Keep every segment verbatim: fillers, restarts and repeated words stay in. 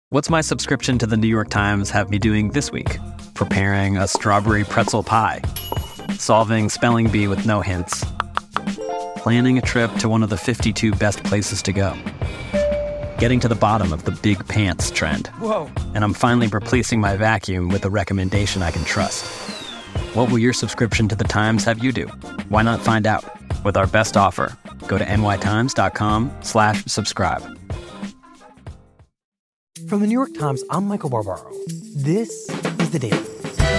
What's my subscription to the New York Times have me doing this week? Preparing a strawberry pretzel pie. Solving spelling bee with no hints. Planning a trip to one of the fifty-two best places to go. Getting to the bottom of the big pants trend. Whoa. And I'm finally replacing my vacuum with a recommendation I can trust. What will your subscription to the Times have you do? Why not find out? With our best offer, go to nytimes.com slash subscribe. From the New York Times, I'm Michael Barbaro. This is The Daily.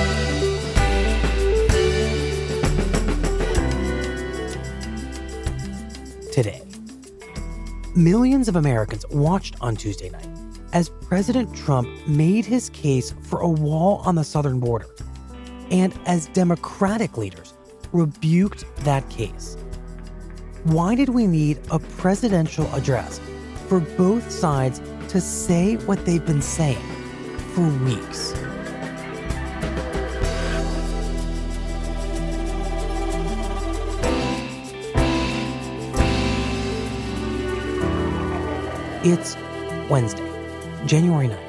Today, millions of Americans watched on Tuesday night as President Trump made his case for a wall on the southern border, and as Democratic leaders rebuked that case. Why did we need a presidential address for both sides to say what they've been saying for weeks? It's Wednesday, January ninth.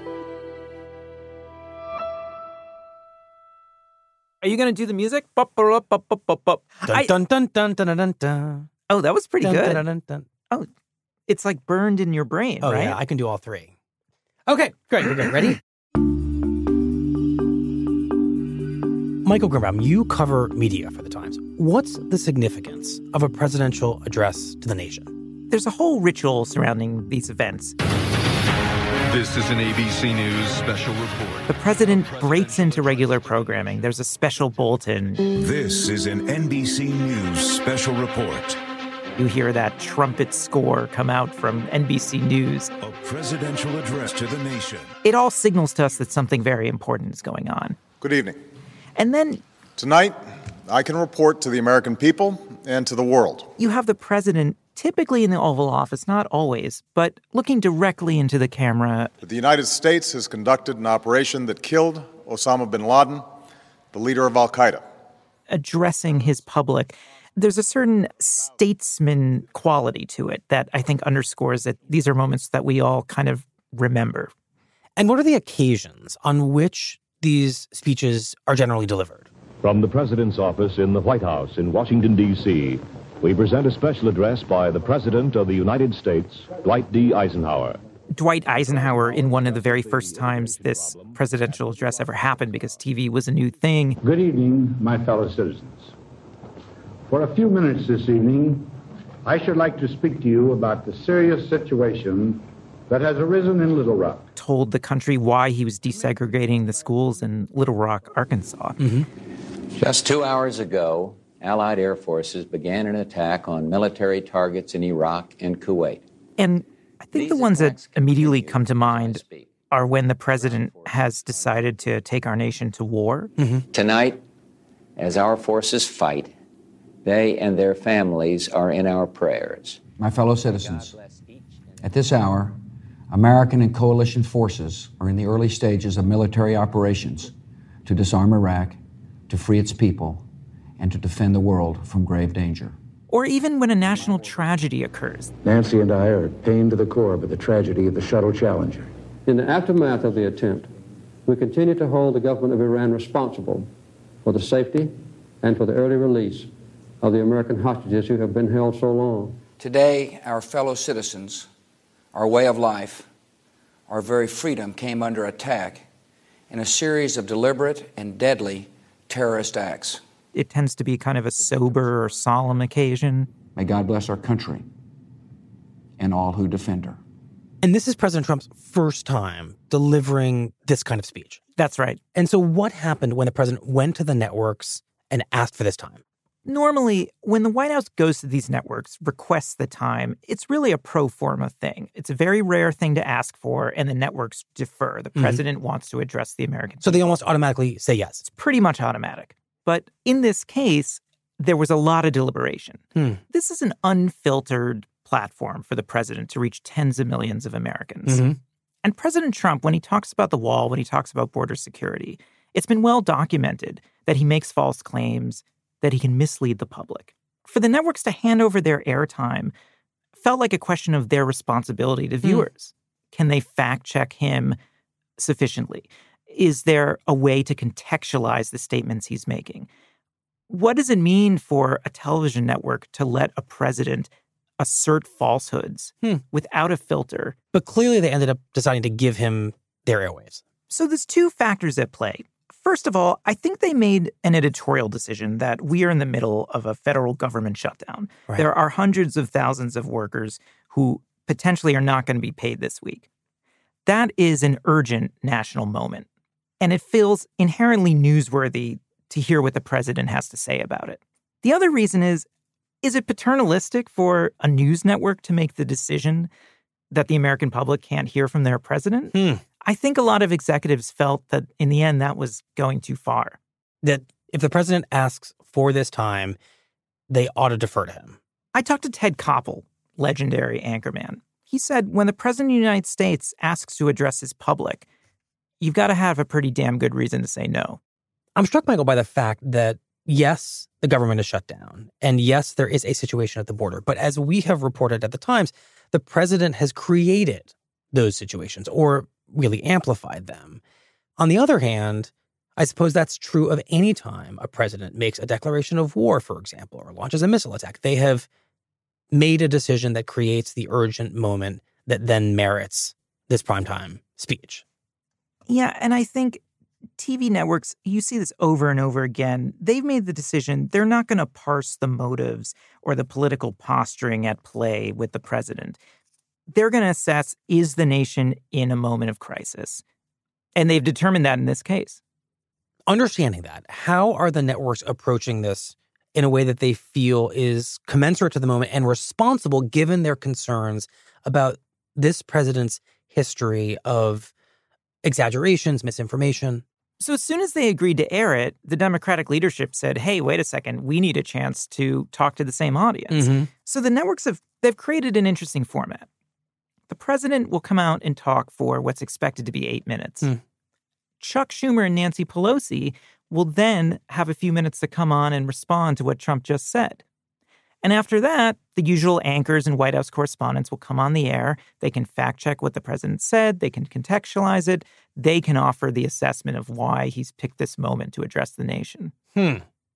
Are you going to do the music? Bup, bup, bup, bup, bup, bup. I- Dun, dun, dun, dun, dun, dun, dun. Oh, that was pretty Dun, good. dun, dun, dun, dun. Oh, it's like burned in your brain, Oh, right? yeah, I can do all three. Okay, great. We're good. Ready? Michael Grimbaum, you cover media for the Times. What's the significance of a presidential address to the nation? There's a whole ritual surrounding these events. This is an A B C News special report. The president breaks into regular programming. There's a special bulletin. This is an N B C News special report. You hear that trumpet score come out from N B C News. A presidential address to the nation. It all signals to us that something very important is going on. Good evening. And then Tonight, I can report to the American people and to the world. you have the president, typically in the Oval Office, not always, but looking directly into the camera. That the United States has conducted an operation that killed Osama bin Laden, the leader of al-Qaeda. Addressing his public. There's a certain statesman quality to it that I think underscores that these are moments that we all kind of remember. And what are the occasions on which these speeches are generally delivered? From the President's office in the White House in Washington, D C, we present a special address by the President of the United States, Dwight D. Eisenhower. Dwight Eisenhower, in one of the very first times this presidential address ever happened, because T V was a new thing. Good evening, my fellow citizens. For a few minutes this evening, I should like to speak to you about the serious situation that has arisen in Little Rock. Told the country why he was desegregating the schools in Little Rock, Arkansas. Mm-hmm. Just two hours ago, Allied air forces began an attack on military targets in Iraq and Kuwait. And I think the ones that immediately come to mind are when the president has decided to take our nation to war. Mm-hmm. Tonight, as our forces fight, they and their families are in our prayers. My fellow citizens, at this hour, American and coalition forces are in the early stages of military operations to disarm Iraq, to free its people, and to defend the world from grave danger. Or even when a national tragedy occurs. Nancy and I are pained to the core by the tragedy of the Shuttle Challenger. In the aftermath of the attempt, we continue to hold the government of Iran responsible for the safety and for the early release of the American hostages who have been held so long. Today, our fellow citizens, our way of life, our very freedom came under attack in a series of deliberate and deadly terrorist acts. It tends to be kind of a sober or solemn occasion. May God bless our country and all who defend her. And this is President Trump's first time delivering this kind of speech. That's right. And so what happened when the president went to the networks and asked for this time? Normally, when the White House goes to these networks, requests the time, it's really a pro forma thing. It's a very rare thing to ask for, and the networks defer. The president mm-hmm. wants to address the American people. So they almost automatically say yes. It's pretty much automatic. But in this case, there was a lot of deliberation. Hmm. This is an unfiltered platform for the president to reach tens of millions of Americans. Mm-hmm. And President Trump, when he talks about the wall, when he talks about border security, it's been well documented that he makes false claims, that he can mislead the public. For the networks to hand over their airtime felt like a question of their responsibility to viewers. Can they fact-check him sufficiently? Is there a way to contextualize the statements he's making? What does it mean for a television network to let a president assert falsehoods hmm. without a filter? But clearly they ended up deciding to give him their airwaves. So there's two factors at play. First of all, I think they made an editorial decision that we are in the middle of a federal government shutdown. Right. There are hundreds of thousands of workers who potentially are not going to be paid this week. That is an urgent national moment. And it feels inherently newsworthy to hear what the president has to say about it. The other reason is, is it paternalistic for a news network to make the decision that the American public can't hear from their president? Hmm. I think a lot of executives felt that in the end that was going too far. That if the president asks for this time, they ought to defer to him. I talked to Ted Koppel, legendary anchorman. He said when the president of the United States asks to address his public, you've got to have a pretty damn good reason to say no. I'm struck, Michael, by the fact that, yes, the government is shut down. And yes, there is a situation at the border. But as we have reported at the Times, the president has created those situations or really amplified them. On the other hand, I suppose that's true of any time a president makes a declaration of war, for example, or launches a missile attack. They have made a decision that creates the urgent moment that then merits this primetime speech. Yeah, and I think T V networks, you see this over and over again. They've made the decision they're not going to parse the motives or the political posturing at play with the president. They're going to assess, is the nation in a moment of crisis? And they've determined that in this case. Understanding that, how are the networks approaching this in a way that they feel is commensurate to the moment and responsible given their concerns about this president's history of exaggerations, misinformation? So as soon as they agreed to air it, the Democratic leadership said, hey, wait a second, we need a chance to talk to the same audience. Mm-hmm. So the networks have they've created an interesting format. The president will come out and talk for what's expected to be eight minutes. Mm. Chuck Schumer and Nancy Pelosi will then have a few minutes to come on and respond to what Trump just said. And after that, the usual anchors and White House correspondents will come on the air. They can fact check what the president said. They can contextualize it. They can offer the assessment of why he's picked this moment to address the nation. Hmm.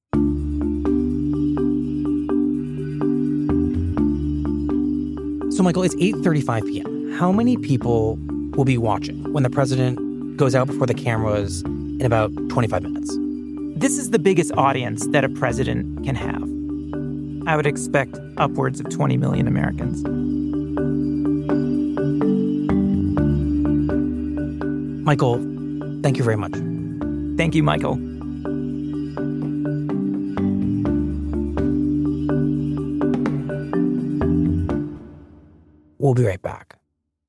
So, Michael, it's eight thirty-five p.m. How many people will be watching when the president goes out before the cameras in about twenty-five minutes? This is the biggest audience that a president can have. I would expect upwards of twenty million Americans. Michael, thank you very much. Thank you, Michael. We'll be right back.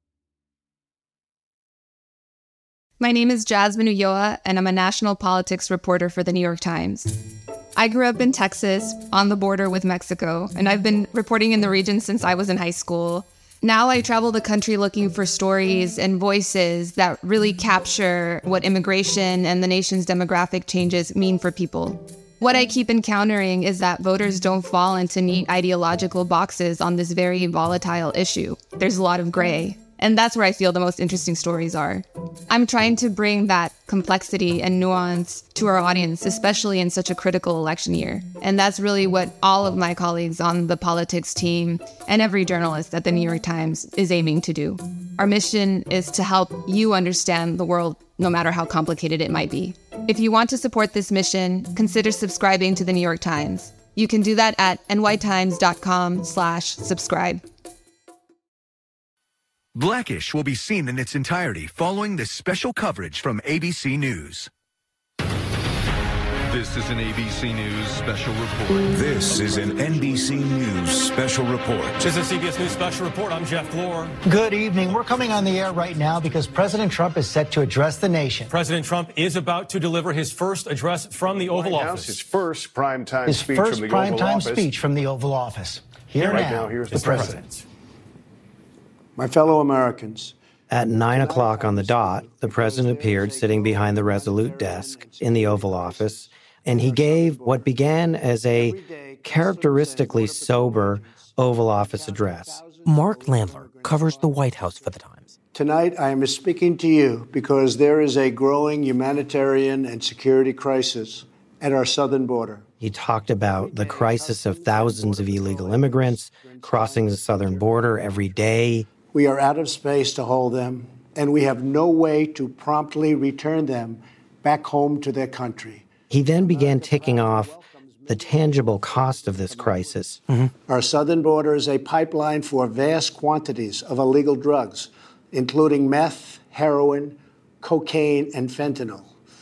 My name is Jasmine Ulloa, and I'm a national politics reporter for The New York Times. I grew up in Texas, on the border with Mexico, and I've been reporting in the region since I was in high school. Now I travel the country looking for stories and voices that really capture what immigration and the nation's demographic changes mean for people. What I keep encountering is that voters don't fall into neat ideological boxes on this very volatile issue. There's a lot of gray. And that's where I feel the most interesting stories are. I'm trying to bring that complexity and nuance to our audience, especially in such a critical election year. And that's really what all of my colleagues on the politics team and every journalist at the New York Times is aiming to do. Our mission is to help you understand the world, no matter how complicated it might be. If you want to support this mission, consider subscribing to the New York Times. You can do that at nytimes.com slash subscribe. Blackish will be seen in its entirety following this special coverage from A B C News. This is an A B C News special report. This is an N B C News special report. This is C B S News special report. I'm Jeff Glor. Good evening. We're coming on the air right now because President Trump is set to address the nation. President Trump is about to deliver his first address from the Oval White Office. House, his first primetime His speech first from the Oval primetime Office. speech from the Oval Office. Here right now, now here's the the president. president. My fellow Americans. At nine o'clock on the dot, the president appeared sitting behind the Resolute desk in the Oval Office, and he gave what began as a characteristically sober Oval Office address. Mark Landler covers the White House for the Times. Tonight, I am speaking to you because there is a growing humanitarian and security crisis at our southern border. He talked about the crisis of thousands of illegal immigrants crossing the southern border every day. We are out of space to hold them, and we have no way to promptly return them back home to their country. He then began ticking off the tangible cost of this crisis. Mm-hmm. Our southern border is a pipeline for vast quantities of illegal drugs, including meth, heroin, cocaine, and fentanyl.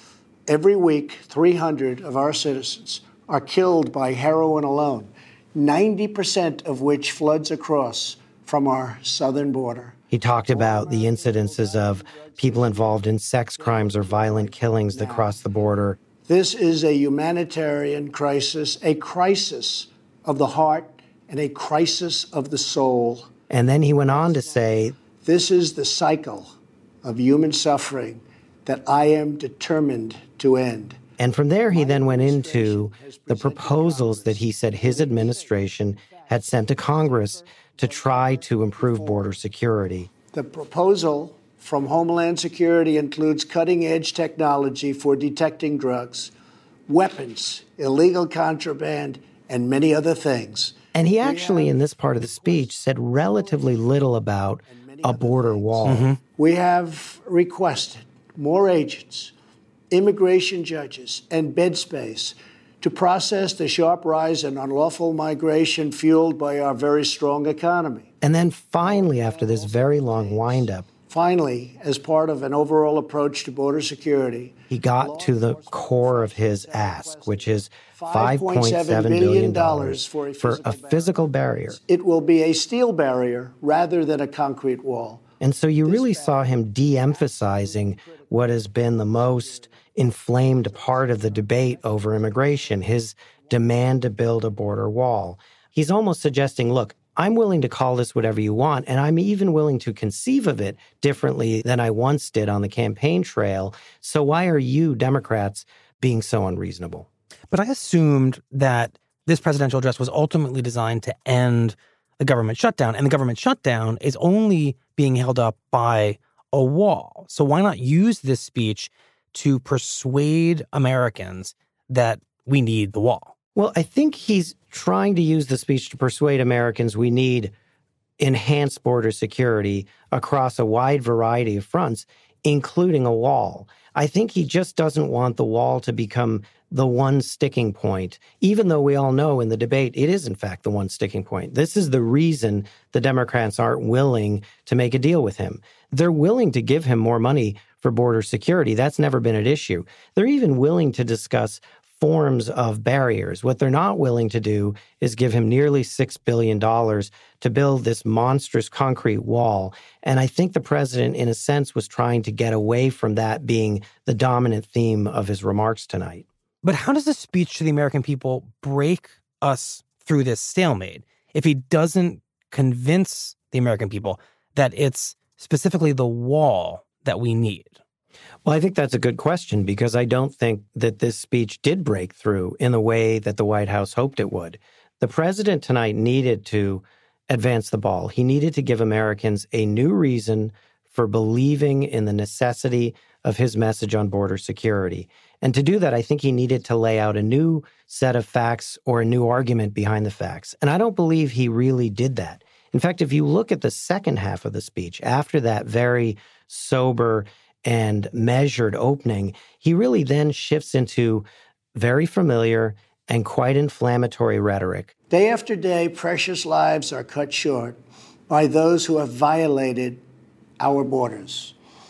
Every week, three hundred of our citizens are killed by heroin alone, ninety percent of which floods across from our southern border. He talked about the incidences of people involved in sex crimes or violent killings that cross the border. This is a humanitarian crisis, a crisis of the heart and a crisis of the soul. And then he went on to say, this is the cycle of human suffering that I am determined to end. And from there, he then went into the proposals that he said his administration had sent to Congress to try to improve border security. The proposal from Homeland Security includes cutting-edge technology for detecting drugs, weapons, illegal contraband, and many other things. And he actually, in this part of the speech, said relatively little about a border wall. Mm-hmm. We have requested more agents, immigration judges, and bed space to process the sharp rise in unlawful migration fueled by our very strong economy. And then finally, after this very long windup, finally, as part of an overall approach to border security, he got to the core of his ask, which is five point seven billion dollars for, a for a physical barrier. It will be a steel barrier rather than a concrete wall. And so you really saw him de-emphasizing what has been the most inflamed part of the debate over immigration, his demand to build a border wall. He's almost suggesting, look, I'm willing to call this whatever you want, and I'm even willing to conceive of it differently than I once did on the campaign trail. So why are you, Democrats, being so unreasonable? But I assumed that this presidential address was ultimately designed to end the government shutdown, and the government shutdown is only being held up by a wall. So why not use this speech to persuade Americans that we need the wall? Well, I think he's trying to use the speech to persuade Americans we need enhanced border security across a wide variety of fronts, including a wall. I think he just doesn't want the wall to become the one sticking point, even though we all know in the debate it is, in fact, the one sticking point. This is the reason the Democrats aren't willing to make a deal with him. They're willing to give him more money for border security. That's never been an issue. They're even willing to discuss forms of barriers. What they're not willing to do is give him nearly six billion dollars to build this monstrous concrete wall. And I think the president, in a sense, was trying to get away from that being the dominant theme of his remarks tonight. But how does this speech to the American people break us through this stalemate if he doesn't convince the American people that it's specifically the wall that we need? Well, I think that's a good question, because I don't think that this speech did break through in the way that the White House hoped it would. The president tonight needed to advance the ball. He needed to give Americans a new reason for believing in the necessity of his message on border security. And to do that, I think he needed to lay out a new set of facts or a new argument behind the facts. And I don't believe he really did that. In fact, if you look at the second half of the speech, after that very sober and measured opening, he really then shifts into very familiar and quite inflammatory rhetoric. Day after day, precious lives are cut short by those who have violated our borders.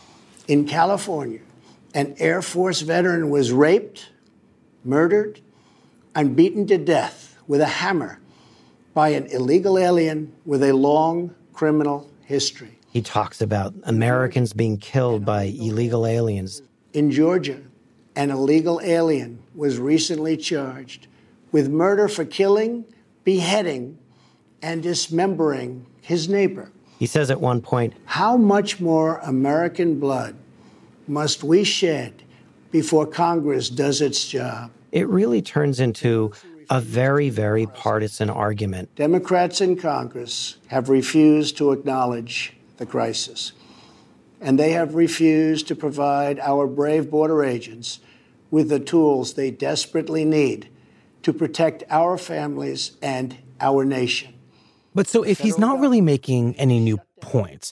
In California, an Air Force veteran was raped, murdered, and beaten to death with a hammer by an illegal alien with a long criminal history. He talks about Americans being killed by illegal aliens. In Georgia, an illegal alien was recently charged with murder for killing, beheading, and dismembering his neighbor. He says at one point, how much more American blood must we shed before Congress does its job? It really turns into a very, very partisan argument. Democrats in Congress have refused to acknowledge the crisis. and they have refused to provide our brave border agents with the tools they desperately need to protect our families and our nation. But so if he's not really making any new points,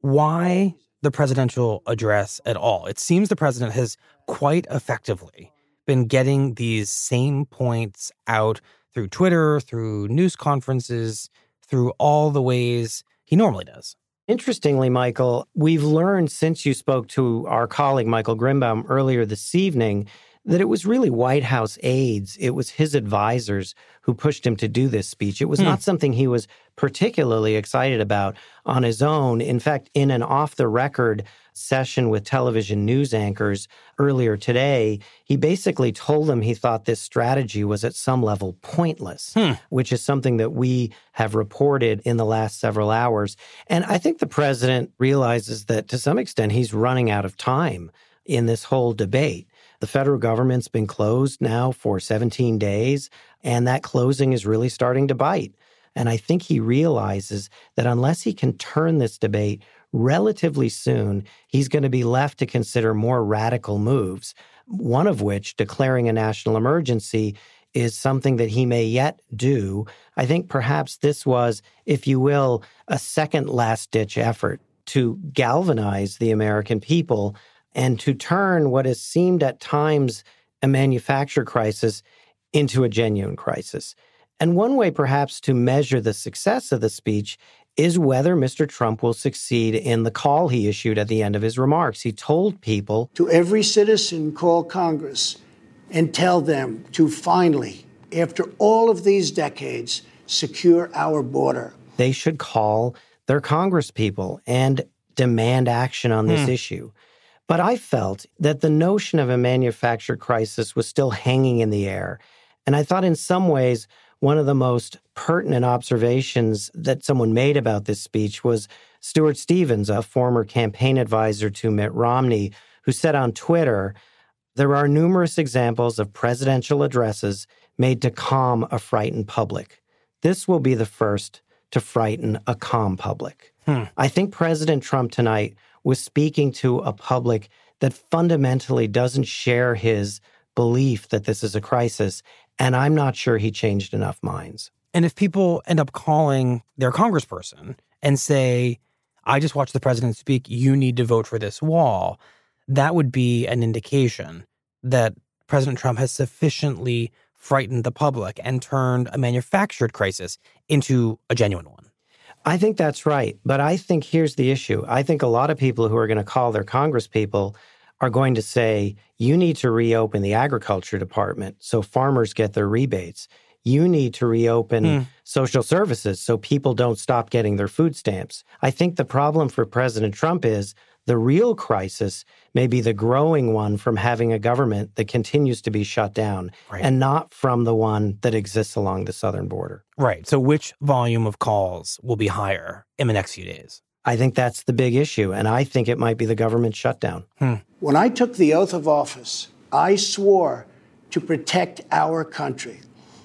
why the presidential address at all? It seems the president has quite effectively been getting these same points out through Twitter, through news conferences, through all the ways he normally does. Interestingly, Michael, we've learned since you spoke to our colleague Michael Grimbaum earlier this evening that it was really White House aides, it was his advisors who pushed him to do this speech. It was hmm. not something he was particularly excited about on his own. In fact, in an off-the-record session with television news anchors earlier today, he basically told them he thought this strategy was at some level pointless, hmm. which is something that we have reported in the last several hours. And I think the president realizes that to some extent he's running out of time in this whole debate. The federal government's been closed now for seventeen days, and that closing is really starting to bite. And I think he realizes that unless he can turn this debate relatively soon, he's going to be left to consider more radical moves, one of which, declaring a national emergency, is something that he may yet do. I think perhaps this was, if you will, a second last-ditch effort to galvanize the American people and to turn what has seemed at times a manufactured crisis into a genuine crisis. And one way perhaps to measure the success of the speech is whether Mister Trump will succeed in the call he issued at the end of his remarks. He told people, to every citizen, call Congress and tell them to finally, after all of these decades, secure our border. They should call their congresspeople and demand action on this hmm. issue. But I felt that the notion of a manufactured crisis was still hanging in the air. And I thought in some ways, one of the most pertinent observations that someone made about this speech was Stuart Stevens, a former campaign advisor to Mitt Romney, who said on Twitter, there are numerous examples of presidential addresses made to calm a frightened public. This will be the first to frighten a calm public. Hmm. I think President Trump tonight was speaking to a public that fundamentally doesn't share his belief that this is a crisis, and I'm not sure he changed enough minds. And if people end up calling their congressperson and say, I just watched the president speak, you need to vote for this wall, that would be an indication that President Trump has sufficiently frightened the public and turned a manufactured crisis into a genuine one. I think that's right. But I think here's the issue. I think a lot of people who are going to call their congresspeople are going to say, you need to reopen the agriculture department so farmers get their rebates. You need to reopen hmm. social services so people don't stop getting their food stamps. I think the problem for President Trump is the real crisis may be the growing one from having a government that continues to be shut down right. and not from the one that exists along the southern border. Right. So which volume of calls will be higher in the next few days? I think that's the big issue, and I think it might be the government shutdown. Hmm. When I took the oath of office, I swore to protect our country,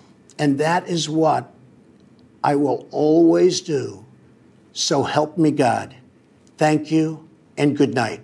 and that is what I will always do. So help me God. Thank you. And good night.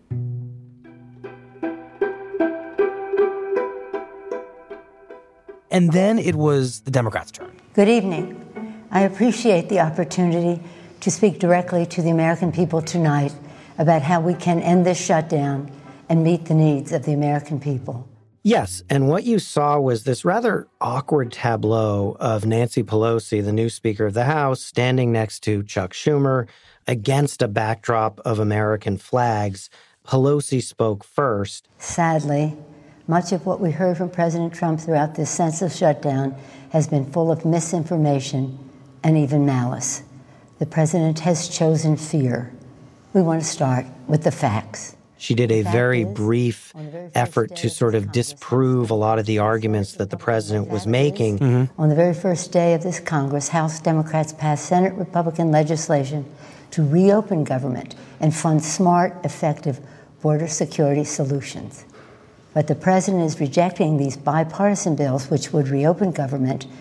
And then it was the Democrats' turn. Good evening. I appreciate the opportunity to speak directly to the American people tonight about how we can end this shutdown and meet the needs of the American people. Yes, and what you saw was this rather awkward tableau of Nancy Pelosi, the new Speaker of the House, standing next to Chuck Schumer against a backdrop of American flags. Pelosi spoke first. Sadly, much of what we heard from President Trump throughout this senseless shutdown has been full of misinformation and even malice. The president has chosen fear. We want to start with the facts. She did a very brief effort to sort of disprove a lot of the arguments that the president was making. Mm-hmm. On the very first day of this Congress, House Democrats passed Senate Republican legislation to reopen government and fund smart, effective border security solutions. But the president is rejecting these bipartisan bills which would reopen government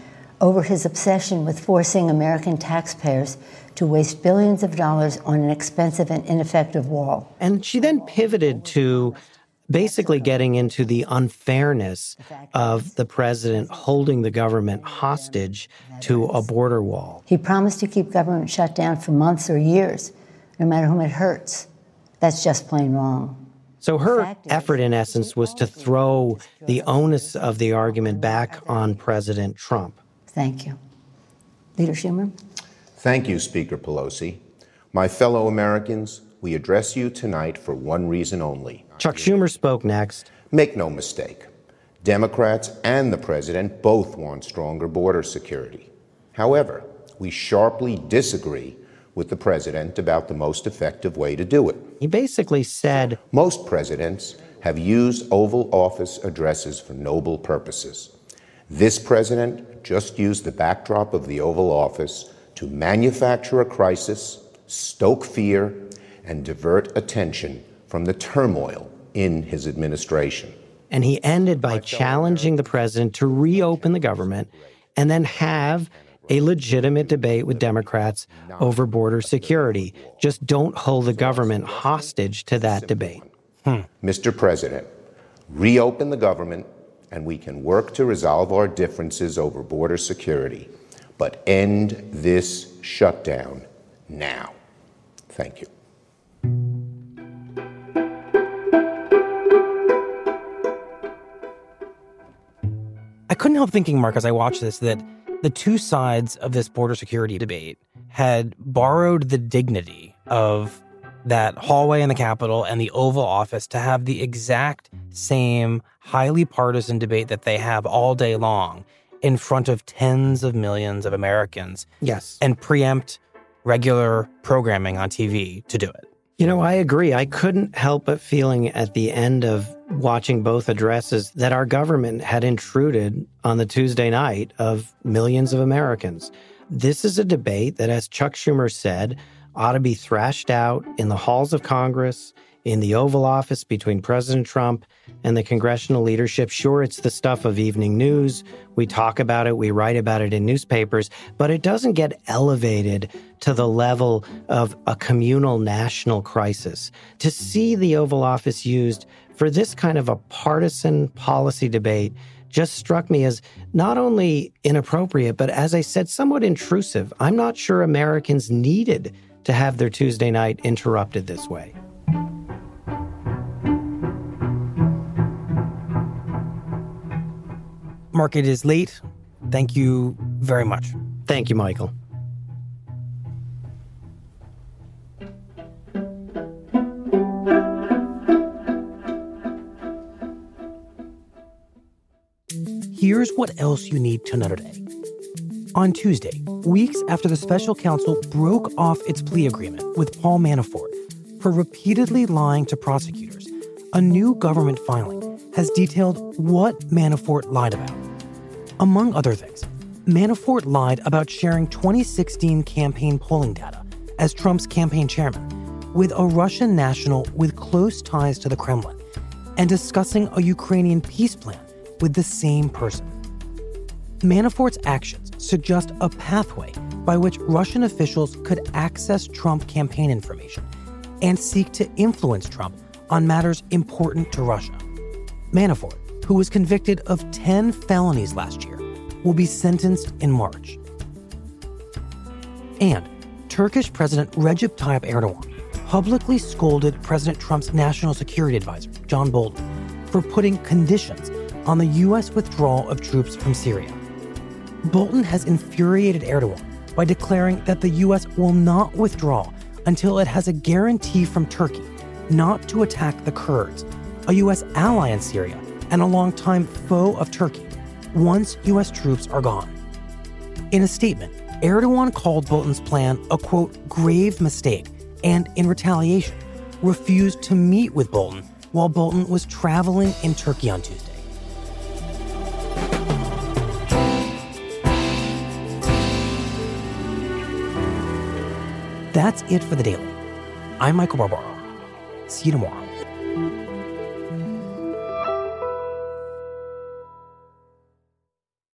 over his obsession with forcing American taxpayers to waste billions of dollars on an expensive and ineffective wall. And she then pivoted to basically getting into the unfairness of the president holding the government hostage to a border wall. He promised to keep government shut down for months or years, no matter whom it hurts. That's just plain wrong. So her effort, in essence, was to throw the onus of the argument back on President Trump. Thank you. Leader Schumer? Thank you, Speaker Pelosi. My fellow Americans, we address you tonight for one reason only. Chuck Schumer spoke next. Make no mistake. Democrats and the president both want stronger border security. However, we sharply disagree with the president about the most effective way to do it. He basically said, most presidents have used Oval Office addresses for noble purposes. This president just used the backdrop of the Oval Office to manufacture a crisis, stoke fear, and divert attention from the turmoil in his administration. And he ended by challenging the president to reopen the government and then have a legitimate debate with Democrats over border security. Just don't hold the government hostage to that debate. Hmm. Mister President, reopen the government and we can work to resolve our differences over border security, but end this shutdown now. Thank you. I couldn't help thinking, Mark, as I watched this, that the two sides of this border security debate had borrowed the dignity of that hallway in the Capitol and the Oval Office to have the exact same highly partisan debate that they have all day long in front of tens of millions of Americans. Yes. And preempt regular programming on T V to do it. You know, I agree. I couldn't help but feeling at the end of watching both addresses that our government had intruded on the Tuesday night of millions of Americans. This is a debate that, as Chuck Schumer said, ought to be thrashed out in the halls of Congress, in the Oval Office between President Trump and the congressional leadership. Sure, it's the stuff of evening news. We talk about it, we write about it in newspapers, but it doesn't get elevated to the level of a communal national crisis. To see the Oval Office used for this kind of a partisan policy debate just struck me as not only inappropriate, but as I said, somewhat intrusive. I'm not sure Americans needed to have their Tuesday night interrupted this way. Mark, it is late. Thank you very much. Thank you, Michael. Here's what else you need to know today. On Tuesday, weeks after the special counsel broke off its plea agreement with Paul Manafort for repeatedly lying to prosecutors, a new government filing has detailed what Manafort lied about. Among other things, Manafort lied about sharing twenty sixteen campaign polling data as Trump's campaign chairman with a Russian national with close ties to the Kremlin and discussing a Ukrainian peace plan with the same person. Manafort's actions suggest a pathway by which Russian officials could access Trump campaign information and seek to influence Trump on matters important to Russia. Manafort, who was convicted of ten felonies last year, will be sentenced in March. And Turkish President Recep Tayyip Erdogan publicly scolded President Trump's national security advisor, John Bolton, for putting conditions on the U S withdrawal of troops from Syria. Bolton has infuriated Erdogan by declaring that the U S will not withdraw until it has a guarantee from Turkey not to attack the Kurds, a U S ally in Syria and a longtime foe of Turkey, once U S troops are gone. In a statement, Erdogan called Bolton's plan a, quote, grave mistake, and in retaliation, refused to meet with Bolton while Bolton was traveling in Turkey on Tuesday. That's it for The Daily. I'm Michael Barbaro. See you tomorrow.